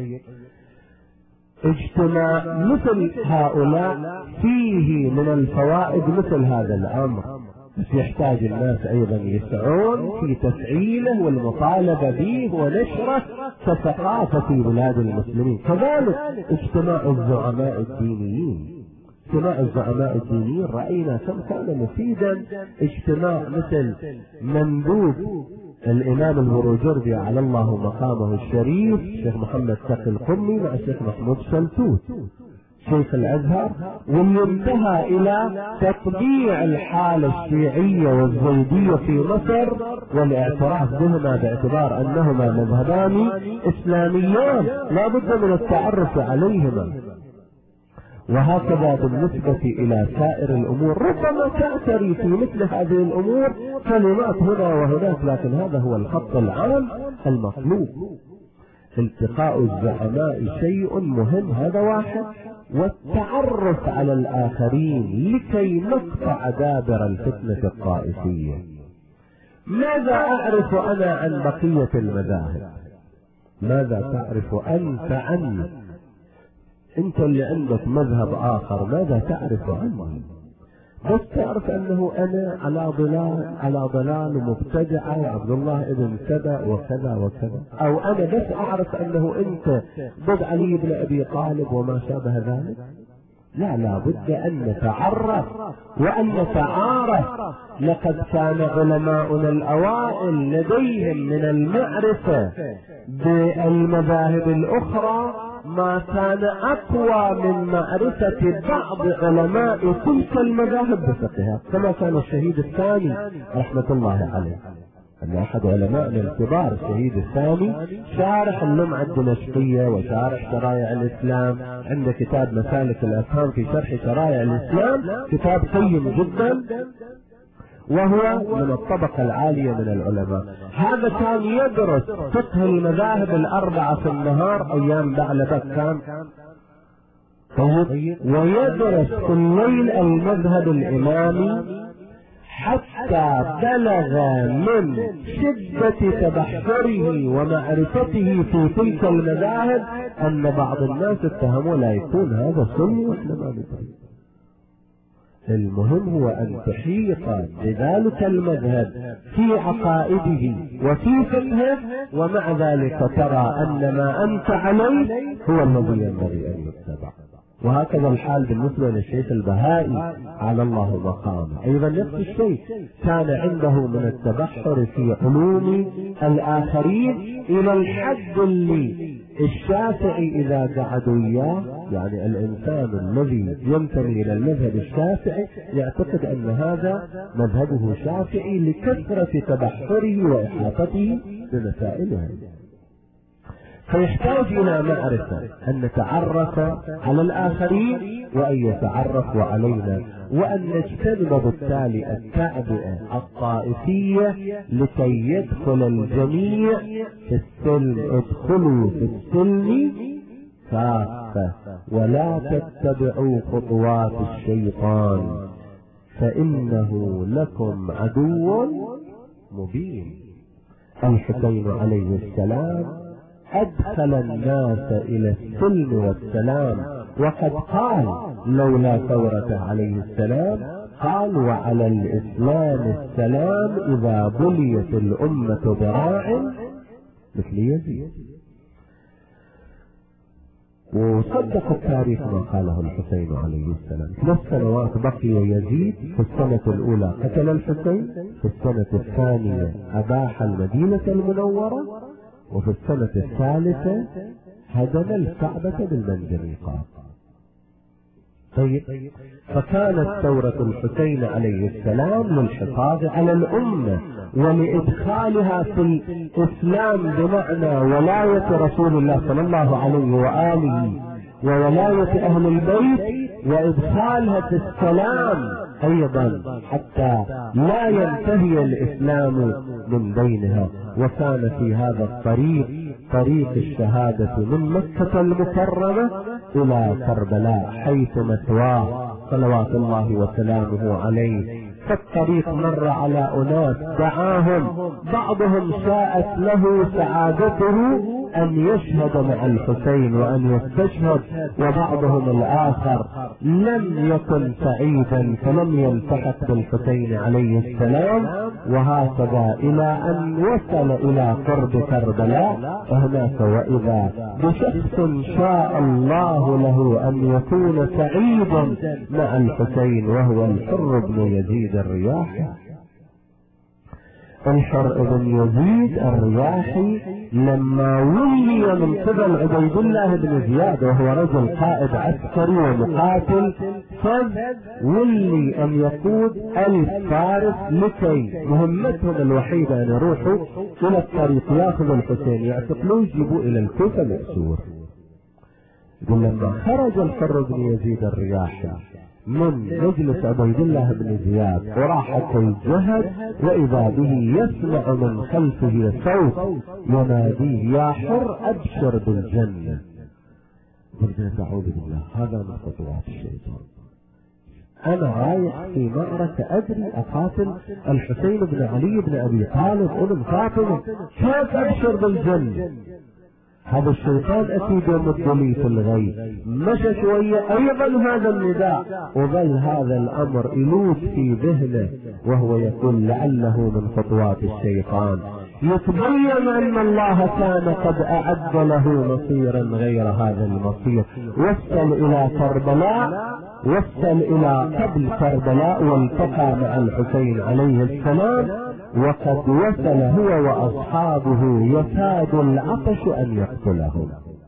اجتماع مثل هؤلاء فيه من الفوائد مثل هذا الأمر، بس يحتاج الناس أيضا يسعون في تفعيله والمطالبة به ونشره كثقافة في بلاد المسلمين. كذلك اجتماع الزعماء الدينيين، اجتماع الزعماء الدينيين رأينا كم كان مفيدا. اجتماع مثل مندوب الإمام البروجردي على الله مقامه الشريف الشيخ محمد تقي القمي مع الشيخ محمود شلتوت شيخ الازهر، واللي انتهى الى تطبيع الحالة الشيعية والزيدية في مصر والاعتراف بهما باعتبار انهما مذهبان اسلاميان لا بد من التعرف عليهما. وهكذا بالنسبة الى سائر الامور ربما تعتري في مثل هذه الامور كلمات هنا وهناك، لكن هذا هو الخط العام المطلوب. التقاء الزعماء شيء مهم، هذا واحد، والتعرف على الآخرين لكي نقطع دابر الفتنة الطائفية. ماذا أعرف أنا عن بقية المذاهب؟ ماذا تعرف أنت عني؟ أنت اللي عندك مذهب آخر ماذا تعرف عني؟ بس تعرف أنه أنا على ضلال على ضلال مبتدعة وعبد الله ابن سبأ وكذا وكذا، أو أنا بس أعرف أنه أنت ضد علي بن أبي طالب وما شابه ذلك. لا، لا بد أن نتعرف وأن نتعارف. لقد كان علماؤنا الأوائل لديهم من المعرفة بالمذاهب الأخرى ما كان أقوى من معرفة بعض علماء تلك المذاهب بفقهها، كما كان الشهيد الثاني رحمة الله عليه، أن أحد علمائنا الكبار الشهيد الثاني شارح اللمعة الدمشقية وشارح شرائع الإسلام، عنده كتاب مسالك الأفهام في شرح شرائع الإسلام، كتاب قيم جدا، وهو من الطبقة العالية من العلماء. هذا كان يدرس فقه المذاهب الأربعة في النهار أيام بعلبك كان، ويدرس في الليل المذهب الإمامي، حتى بلغ من شدة تبحره ومعرفته في تلك المذاهب أن بعض الناس اتهموا لا يكون هذا سني واحنا ما ندري. المهم هو أن تحيط بذلك المذهب في عقائده وفي فقهه، ومع ذلك ترى أن ما أنت عليه هو الذي ينبغي أن يتبع. وهكذا الحال بالنسبة للشيخ البهائي على الله مقامه، أيضا نفس الشيء، كان عنده من التبحر في علوم الآخرين إلى الحد اللي الشافعي إذا قعدوا إياه، يعني الإنسان الذي ينتمي إلى المذهب الشافعي يعتقد أن هذا مذهبه شافعي لكثرة تبحره وإحاطته بمسائله. فيحتاج إلى معرفة أن نتعرف على الآخرين وأن يتعرفوا علينا، وأن نجتنب بالتالي التعبئة الطائفية لكي يدخل الجميع في السلم. ادخلوا في السلم كافة ولا تتبعوا خطوات الشيطان فإنه لكم عدو مبين. الحسين عليه السلام أدخل الناس إلى السلم والسلام، وقد قال لولا ثورته عليه السلام، قال وعلى الإسلام السلام إذا بليت الأمة براع مثل يزيد. وصدق التاريخ ما قاله الحسين عليه السلام. ثلاث سنوات بقي يزيد، في السنة الأولى قتل الحسين، في السنة الثانية أباح المدينة المنورة، وفي السنة الثالثة هدم الكعبة بالمنجنيقات. طيب، فكانت ثورة الحسين عليه السلام للحفاظ على الأمة ولإدخالها في الإسلام بمعنى ولاية رسول الله صلى الله عليه وآله وولاية أهل البيت، وإدخالها في السلام أيضا حتى لا ينتهي الإسلام من بينها. وكان في هذا الطريق طريق الشهادة من مكة المكرمة إلى كربلاء حيث مثواه صلوات الله وسلامه عليه. فالطريق مر على أناس دعاهم، بعضهم شاءت له سعادته أن يشهد مع الحسين وأن يستشهد، وبعضهم الآخر لم يكن سعيدا فلم يلتحق بالحسين عليه السلام. وهكذا إلى أن وصل إلى قرب كربلاء، فهناك وإذا بشخص شاء الله له أن يكون سعيدا مع الحسين، وهو الحر بن يزيد الرياحي. الحر بن يزيد الرياحي لما ولي من قبل عبيد الله بن زياد، وهو رجل قائد عسكري ومقاتل فذ، ولي ان يقود الف فارس لكي مهمتهم الوحيدة ان يروحوا الى الطريق ياخذ الحسين يعتقلوه يجيبوه الى الكوفة مأسور. يقول لما خرج الحر بن يزيد الرياحي من مجلس عبيد الله بن زياد وراح الجهد، وإذا به يسمع من خلفه صوت يناديه: يا حر أبشر بالجنة. قلنا أعوذ بالله، هذا من خطوات الشيطان. أنا رايح في معركة أدري أقاتل الحسين بن علي بن أبي طالب ابن فاطمة، كيف أبشر بالجنة؟ هذا الشيطان أكيد يمد لي في الغيب. مشى شوية أيضا هذا النداء، وظل هذا الأمر يلوث في ذهنه، وهو يقول لعله من خطوات الشيطان. يتبين أن الله كان قد أعد له مصيرا غير هذا المصير. وصل إلى كربلاء، وصل إلى قبل كربلاء والتقى مع الحسين عليه السلام، وقد وصل هو وأصحابه يكاد العطش أن يقتلهم.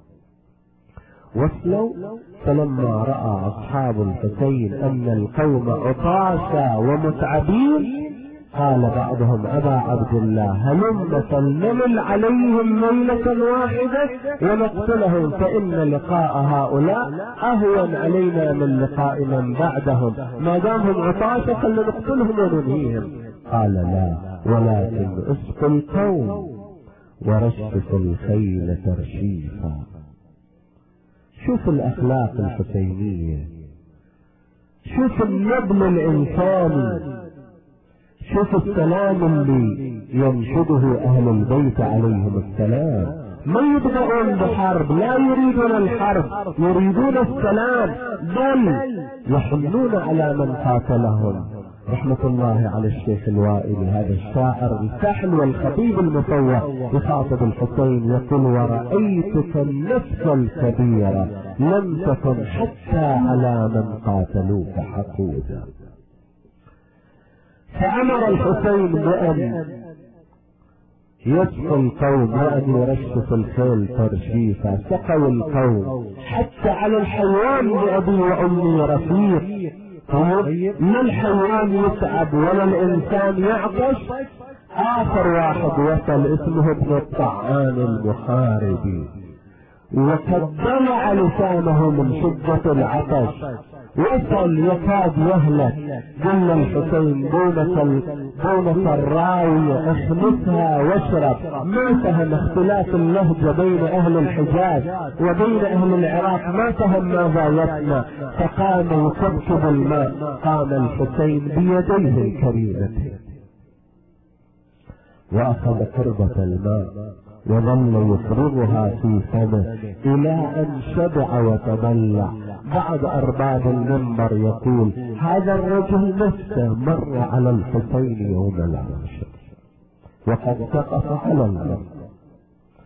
وصلوا، فلما رأى أصحاب الحسين أن القوم عطاشا ومتعبين، قال بعضهم: أبا عبد الله، هلم فلنمل عليهم ليلة واحدة ونقتلهم، فإن لقاء هؤلاء أهون علينا من لقاء من بعدهم، ما دامهم عطاشا فلنقتلهم وننهيهم. قال: لا، ولكن اسقوا القوم ورشفوا الخيل ترشيفا. شوف الأخلاق الحسينية، شوف النبل الإنساني، شوف السلام اللي ينشده أهل البيت عليهم السلام. ما يبدأون بحرب، لا يريدون الحرب، يريدون السلام، بل يحنون على من قاتلهم. رحمة الله على الشيخ الوائلي، هذا الشاعر الكحل والخطيب المفوه، يخاطب الحسين يقول: ورأيتك النفس الكبيرة لم تكن حتى على من قاتلوك حقودا. فأمر الحسين بأن يسقى القوم وأن يرشف الخيل ترشيفا. سقوا القوم حتى على الحيوان بأبي وأمي رفيق. ما الحيوان يتعب ولا الإنسان يعطش. آخر واحد وصل اسمه ابن الطعان المحاربي، وقد دمع لسانه من شدة العطش، وصل يكاد يهلك. قال الحسين: دونك دونك الراوية اخمسها واشرب. ما فهم اختلاف اللهجة بين اهل الحجاز وبين اهل العراق، ما فهم ماذا يسمع، فقام يكبكب الماء. قام الحسين بيديه الكريمتين واخذ قربة الماء وظل يفرغها في فمه الى ان شبع وتبلع. بعض ارباب المنبر يقول: هذا الرجل نفسه مر على الحسين يوم العاشر وقد سقط على الارض،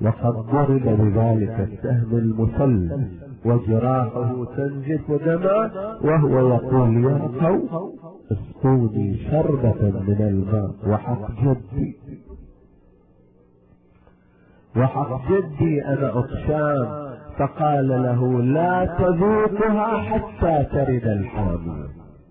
وقد ضرب بذلك السهم المسلم وجراحه تنزف دما، وهو يقول يا قوم اسقوني شربة من الماء وحق جدي، وحق جدي أنا عطشان. فقال له لا تذوقها حتى ترد الحامية.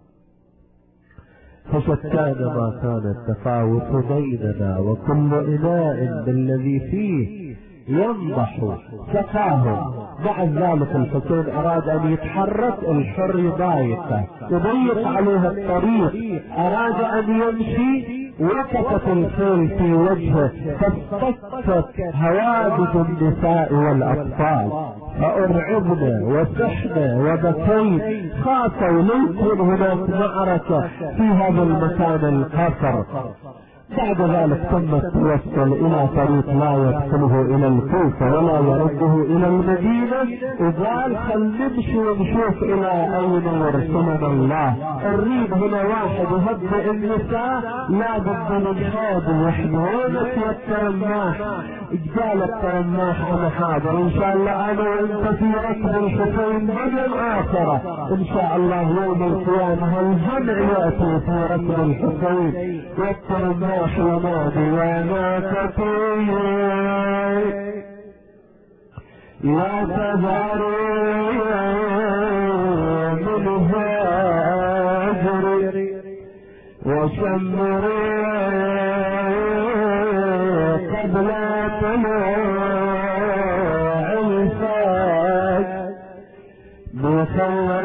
فشتان ما كان التفاوت بيننا، وكل إناء بالذي فيه ينضح سقاه. بعد ذلك الحسين أراد أن يتحرك، الحر يضايقه يضيق عليه الطريق، أراد أن يمشي، وقفت الخيل في وجهه فاصطفت هوادث النساء والأطفال، فأرعبنا وسحنا وبكينا، خافوا ليكن هناك معركة في هذا المكان القصر. بعد ذلك تم التوصل الى طريق لا يدخله الى الكوفة ولا يرده الى المدينة، وقال خل نمشي ونشوف الى اين يرسلنا الله. نريد هنا واحد يهدئ النساء، لا بد من حاضر واحنا وينك يا الترماح؟ قال الترماح انا حاضر ان شاء الله، انا وانت في ركب الحسين بدل اخرة ان شاء الله يوم القيامة الجمع ياتي في ركب الحسين. والترماح ينادي وانا كثير لا تذروا من هاجر وشمروا قبل طلوع الفجر بخير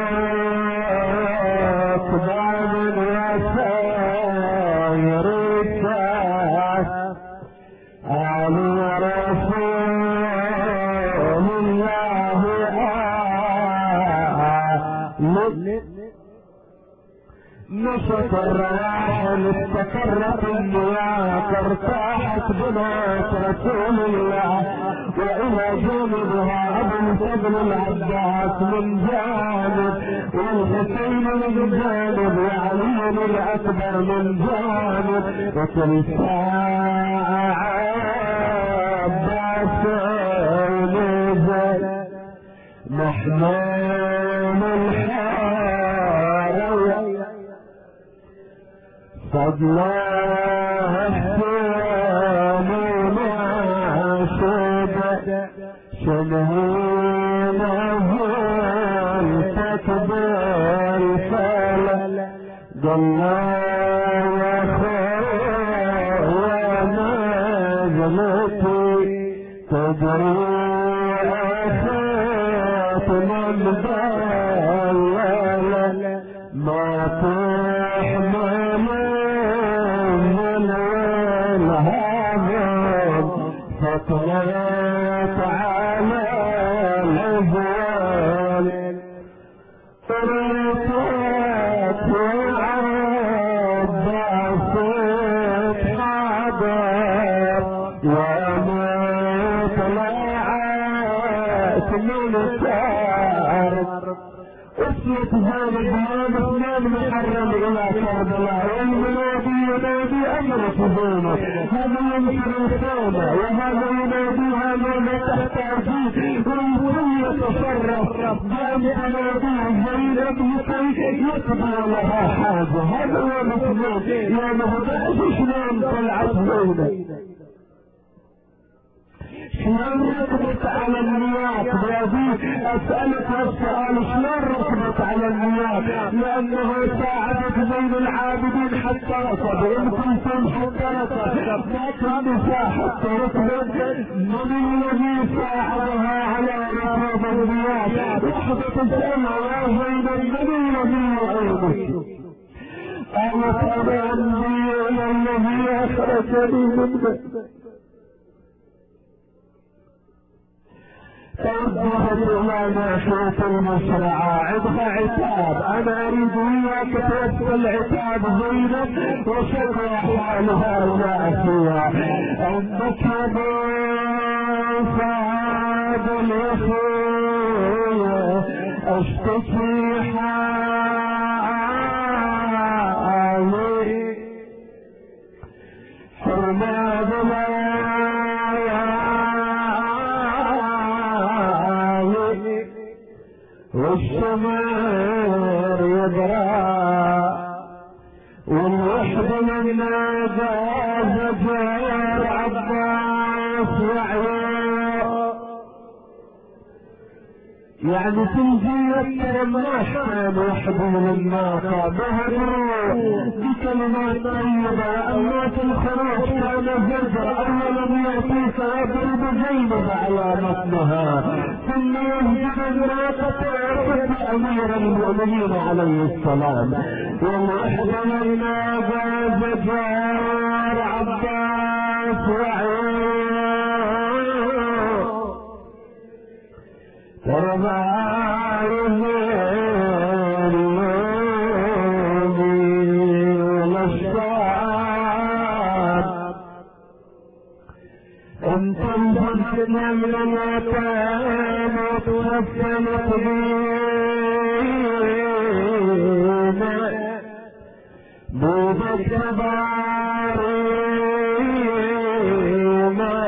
راكبان وسائر الشاس على رسول الله آل نشط الرواحل استقرت النياق ارتاحت بنات رسول الله، والى جانبها ابو الفضل العباس من جانب، والحسين من جانب، وعلي الاكبر من جانب، وكل ساعة عباس نزل محمود الحارة فضلاه الثاني ناشد شنهينه التكبير فلا الله يا خويا نزلتي تدري أخيت من ضلال ما تحمل فطلعت على الهوال طريقات وعباس حاضر وما طلعت من الشعر اسمة هذا الزمان اثنان محرم الى كربلاء، والمنادي ينادي امر حزونه، هذا ينشر الصومة وهذا يناديها من تحت عجيب، والكل يتصرف بان تناديه زينب لكي يقضي لها حاجة. هذا هو المسلم يا مهدأ شلون طلعت زينب، شلون ركبت على النياق؟ بابي اسألك السؤال شلون ركبت على النياق؟ لانه ساعدت زين العابدين حتى ركب، ام كلثوم حتى ركب، لكن النساء حتى ركبت. من الذي ساعدها على ركوب النياق؟ وحدة تسألها يا زينب من الذي يعينك؟ قالت انا عندي الذي اخرجني منه. توجهت الى ناحية المشرعة، عندها عتاب، انا اريد وياك توصل عتاب زينب وشكوى حالها الى اخيها. عندك صعب الاخوة اشتكي حالي حرمة بلا والشمار يبرى والوحدة لما جاز جار عباس وعيوب يعني تنزيل الترماش كان وحده لما قابهدوا بكلمات طيبة أمات الخروج كان زجر أولا يأتيك ويضرب زينب على بطنها ثم يهجم الناقة ويصد أمير المؤمنين عليه السلام والوحدة لما جاز جار عباس وعيوب تربى انت انفسنا من الوطن وتوفنت بينا بودك تبارينا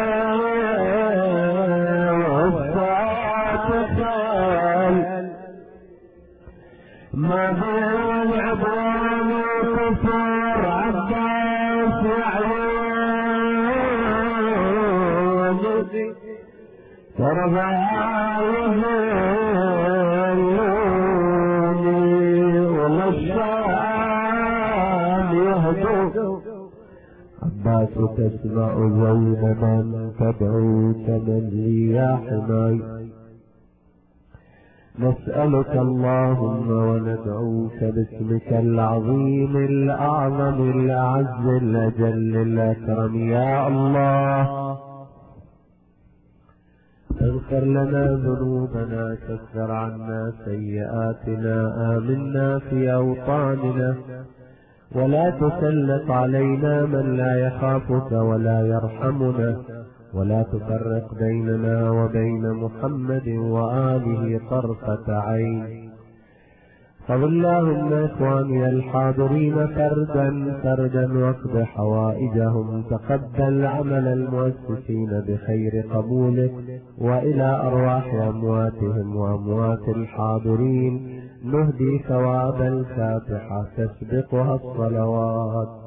ما بين عبوان وكفار عباس وعيوب تربى يهلوني والشام يهدو عباس تسمع زينبا تدعوك من لي يا حماي نسألك اللهم وندعوك باسمك العظيم الأعظم الأعز الأجل الأكرم يا الله اغفر لنا ذنوبنا كفر عنا سيئاتنا آمنا في أوطاننا ولا تسلط علينا من لا يخافك ولا يرحمنا ولا تفرق بيننا وبين محمد وآله طرفة عين. فضل اللهم إخواني الحاضرين فردا فردا واقض حوائجهم، تقبل عمل المؤسسين بخير قبولك، وإلى أرواح أمواتهم وأموات الحاضرين نهدي ثواب الفاتحة تسبقها الصلوات.